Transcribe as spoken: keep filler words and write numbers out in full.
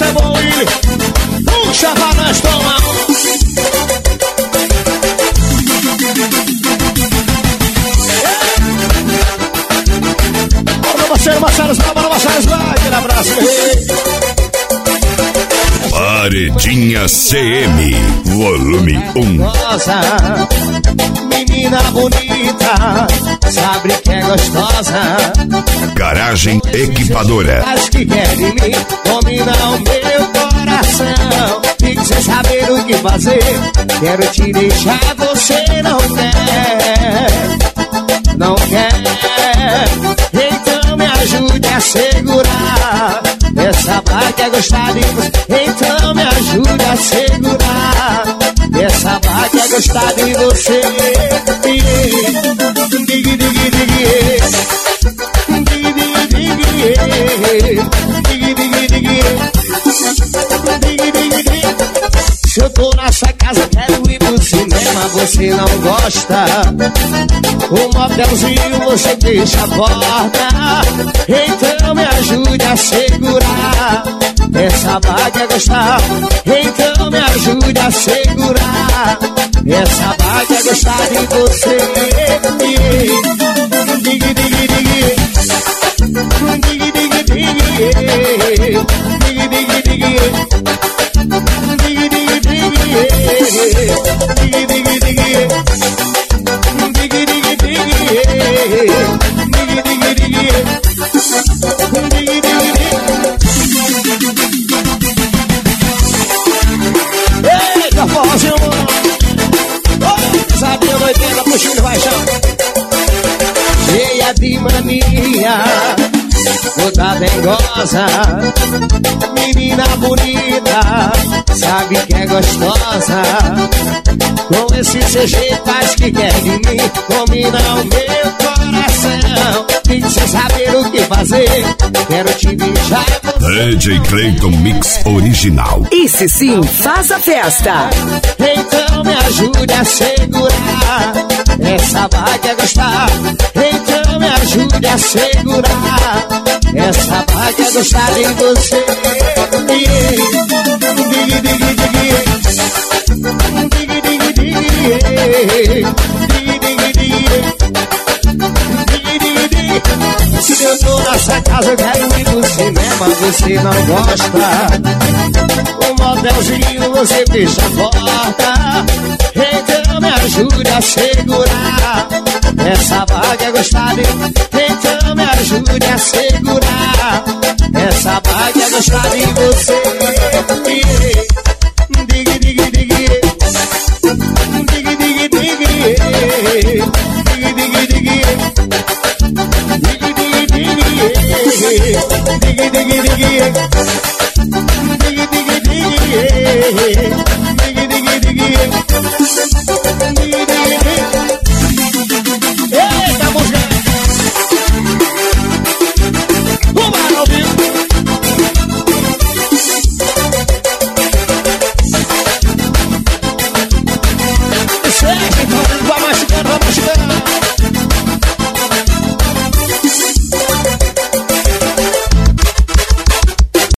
é bom, Willi. Puxa pra nós tomar. Bora, Marcelo, Marcelo, bora, Marcelo, vai. Aquele abraço, Paredinha C M, volume um. Rosa, menina bonita, sabe que é gostosa. Garagem Equipadora. As que querem me dominar o meu coração. Fique sem saber o que fazer. Quero te deixar, você não quer. Não quer. Então me ajude a segurar. Essa vaca é gostar de você. Então me ajude a segurar. Essa vaca é gostar de você. Digue, digue, digue. Se eu tô nessa casa, quero ir pro cinema, você não gosta. O motelzinho você deixa a porta. Então me ajude a segurar. Essa vaga é gostar. Então me ajude a segurar. Essa vaga é gostar de você. Digue, digue, digue. Digue, digue, digue. Digue, digue, digue. Digue, digue, digue. Digue, digue, digue. Digue, digue, digue. Digue, digue, digue. Digue, digue, digue. Eita, forrozinho. Sabia oitenta, puxinho vai chão. Cheia de mania, toda dengosa. Menina bonita, sabe que é gostosa. Com esse seu jeito, acho que quer de mim dominar o meu coração. Fique sem saber o que fazer. Quero te deixar. D J Clayton Mix Original. Esse sim faz a festa. Então me ajude a segurar. Essa vaga é gostar. Então me ajude a segurar. Essa vaga é gostar de você. Digue, digue, digue. Digue, digue, digue. Digue, digue, digue. Digue, digue, digue. Se eu tô nessa casa, eu quero ir pro cinema, você não gosta. O motelzinho você fecha a porta. Então me ajude a segurar. Essa vaga é gostar de. Então me ajude a segurar. Essa vaga é gostar de você. Digue, digue, digue. Digue, digue, digue. Digue, digue, digue. Digue, digue, digue. Digue, digue, digue.